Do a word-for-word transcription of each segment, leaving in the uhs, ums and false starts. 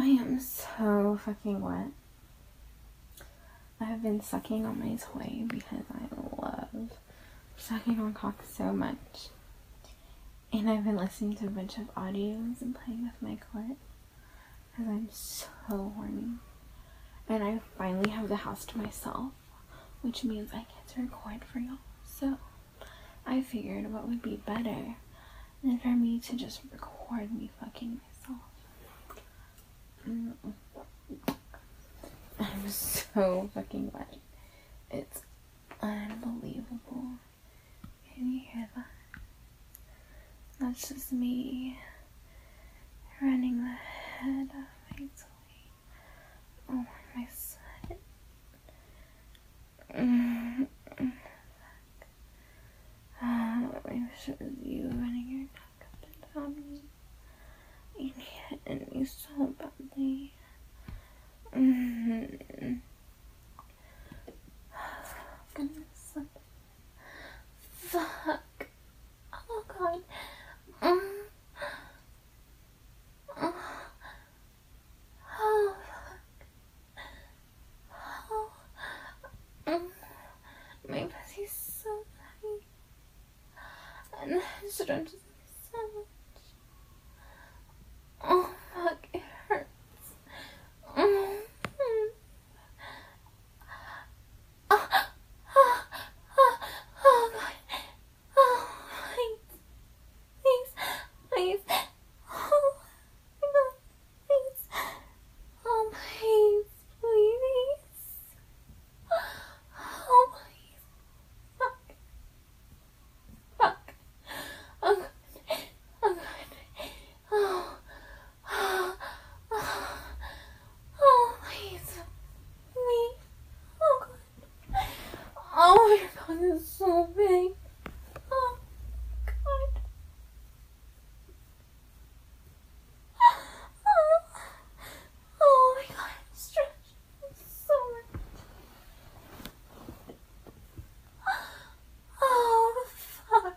I am so fucking wet. I have been sucking on my toy because I love sucking on cock so much. And I've been listening to a bunch of audios and playing with my clit because I'm so horny. And I finally have the house to myself, which means I get to record for y'all. So I figured what would be better than for me to just record me fucking myself. Mm. I'm so fucking wet. It's unbelievable. Can you hear that? That's just me running the head of my toy. Oh, my sweat. Mm. Oh, I wish it was you running your neck up and down me. You hit me so badly. Mm. Goodness. Fuck. Oh god. Mm. Oh. Oh fuck. Oh. Mm. My pussy's so tight. And I shouldn't just so much. Oh fuck, it hurts. Mm. Oh, oh, oh, oh god. Oh, please, please, please. Oh my god, please. Oh, please, please. Oh, please. Fuck. Fuck. Oh god. Oh god. Oh. Oh. Oh. Oh, please. Me. Oh god. Oh my god, this is so big. Oh god. Oh, oh my god, I'm stretched so much. Oh fuck.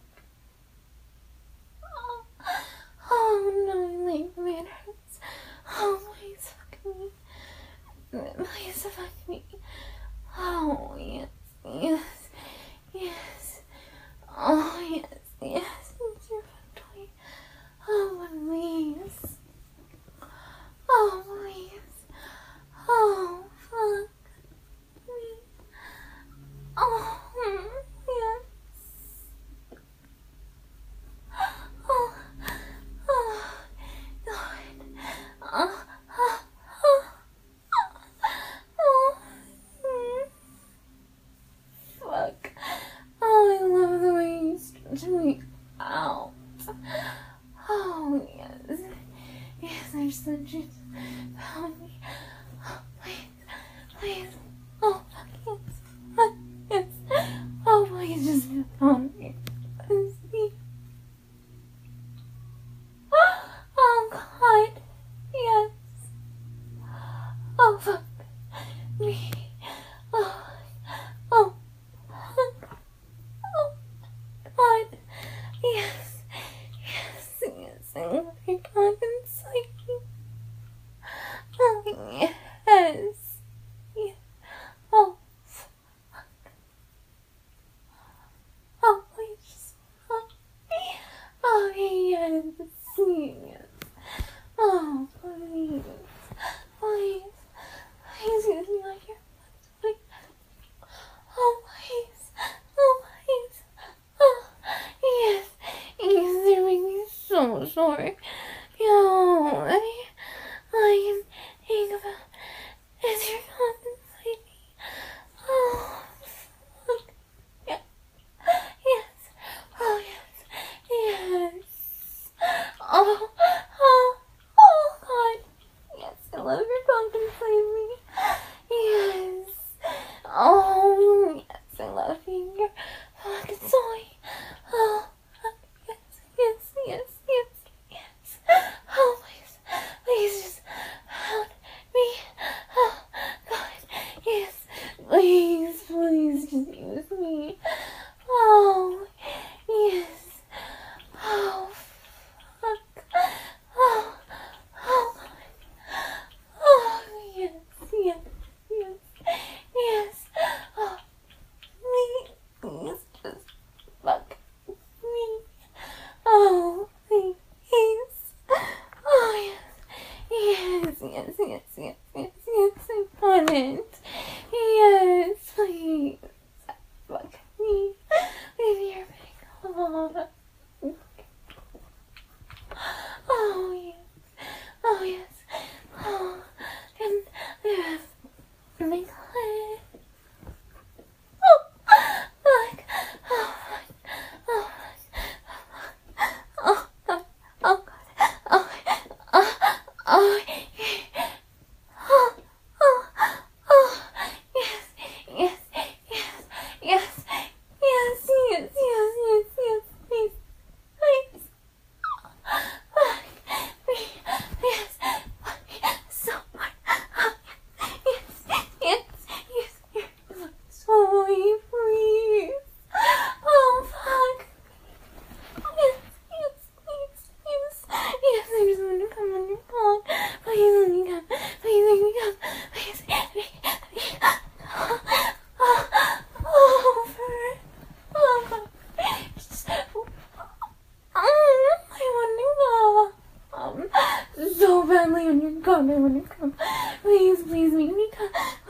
Oh, oh no, like my head hurts. Oh, please fuck me. Please fuck me. Oh yes, yes, yes. Oh yes, yes. It's your fun toy. Oh please. Oh please. Oh fuck me. Oh yes. Oh, oh god. Oh, oh, oh, oh. Mm. Fuck. Oh, I love the way you stretch me out. Oh, yes. Yes, there's such a... Help me. Oh, please. Please. Oh, fuck yes. Fuck yes. Oh, please just pound me. Please. Oh, God. Yes. Oh, fuck me. Oh, oh. Oh, God. Yes. Yes, yes. I love your God inside me. Oh, yes. Yes. Oh, fuck. Oh, please. Oh, oh yes. Yes. Oh, please. Please. Please use me like your please. Oh, please. Oh, please. Oh, yes. Yes, they're making me so sorry. Yo, I, I can think about is your inside me. Oh, fuck. Yeah. Yes. Oh, yes. Yes. Oh, oh, oh, God. Yes, I love your cock inside me. Yes. Oh, yes, I love being your fucking toy. Oh, yes, yes, yes, yes, yes. Oh, please, please just pound me. Oh, God, yes, please, please just use me. Oh, yes. Oh, fuck. Oh, oh, God. yes, yes, yes, yes, yes, yes, I want it. Yes, please. Fuck me with your big heart. Oh, yes. Oh, yes. Oh, and yes. Make it. Oh, like, oh, oh, oh, God, oh, God, oh, oh, oh, oh, oh, oh, yes, yes, yes, yes, yes, yes, yes, yes, yes, please, please, yes, so much, yes, yes, yes, yes, so please, oh, fuck. Yes, yes, please, yes, yes, I just want to come on your phone. Please let me come. Please let me come. Please let me come. Oh, oh, for, oh, God. Just, oh, I want to go. Um, so badly on your god, I want to come. Please, please make me come.